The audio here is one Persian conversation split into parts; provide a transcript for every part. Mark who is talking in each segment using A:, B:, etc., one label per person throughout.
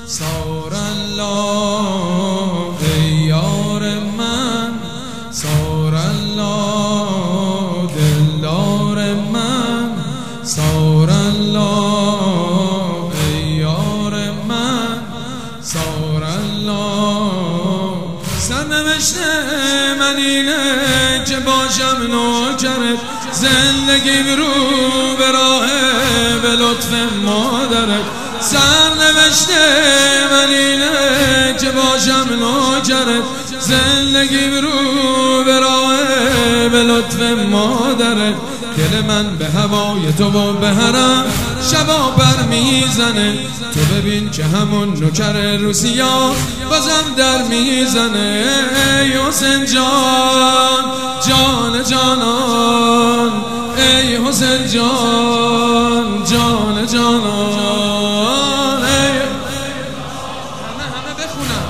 A: سار الله ای یار من، سار الله دلدار من، سار الله ای یار من، سار الله. سرنوشت من اینه که باشم نوکرت، زندگیم رو به راه به لطف مادرت. سرنوشت من اینه که باشم نوکرت، زندگیم رو به راه به لطف مادرت. دل من به هوای تو و به حرم شبا بر میزنه، تو ببین که همون نوکر روسیا بازم در میزنه. ای حسین جان جان جانان، ای حسین جان جان جانان، ای همه بخونم،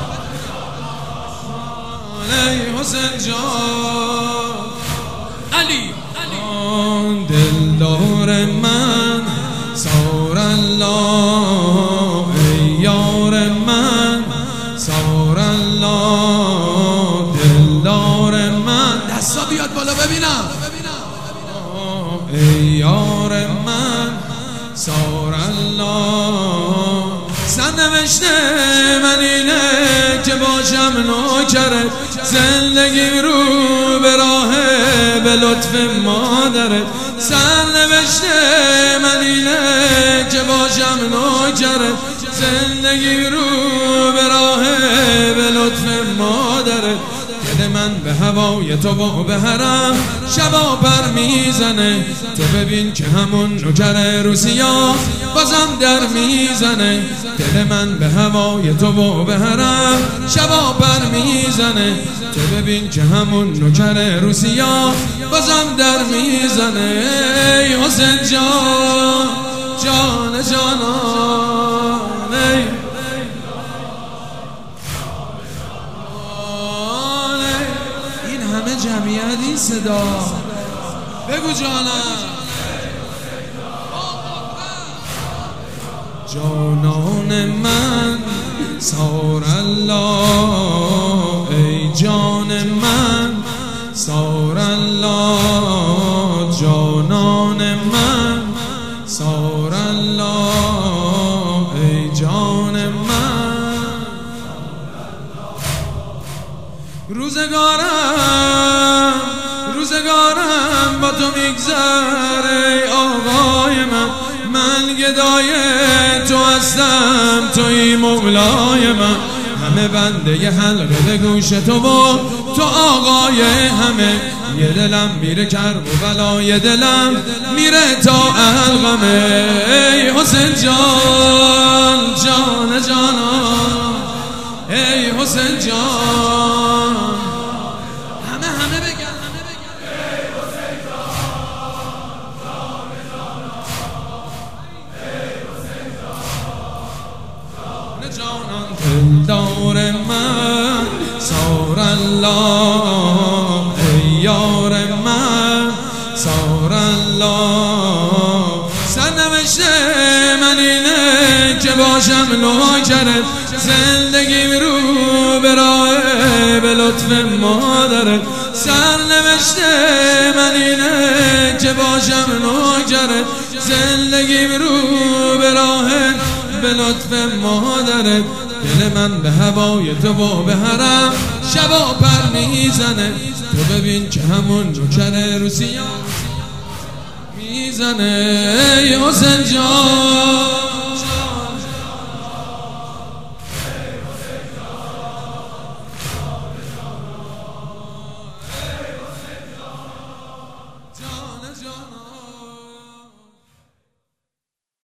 A: ای حسین جان علی دلدار من، سار الله ای یار من، سار الله دلدار من. دستا بیاد بالا ببینم. ای یار من، سار الله. سرنوشت من اینه که باشم نوکرت، زندگی رو به راه به لطف مادرت. سرنوشت من اینه که باشم نوکرت، زندگی رو به راه به لطف مادرت. دل من به هوای تو و به حرم شبا پر میزنه، تو ببین که همون نوکر روسیا بازم در میزنه. دل من به هوای تو و به حرم شبا پر میزنه، تو ببین که همون نوکر روسیا بازم در میزنه. ای حسین جان جان جانان، ای جمعیت این صدا بگو جانم. جانان من، سار الله ای جان من، سار الله جانان من، سار الله ای جان من. روزگارم با تو میگذره آقای من، من گدای تو هستم، توی مولای من. همه بنده ی حلقه به گوش تو و تو آقای همه. یه دلم میره کرب و بلای دلم میره تا حلقمه. ای حسین جان جان جانان، ای حسین جان همه بگن. ای حسین جان ای حسین جانان دلدار من، سار الله ای یار من، سار الله. سرنوشت من اینه که باشم نوکرت، زندگیم رو به راه به لطف مادرت. سرنوشت من اینه که باشم نوکرت، زندگیم رو به راه به لطف مادرت. دل من به هوای تو و به حرم شبا پر میزنه، تو ببین که همون نوکر روسیا میزنه. ای حسین جان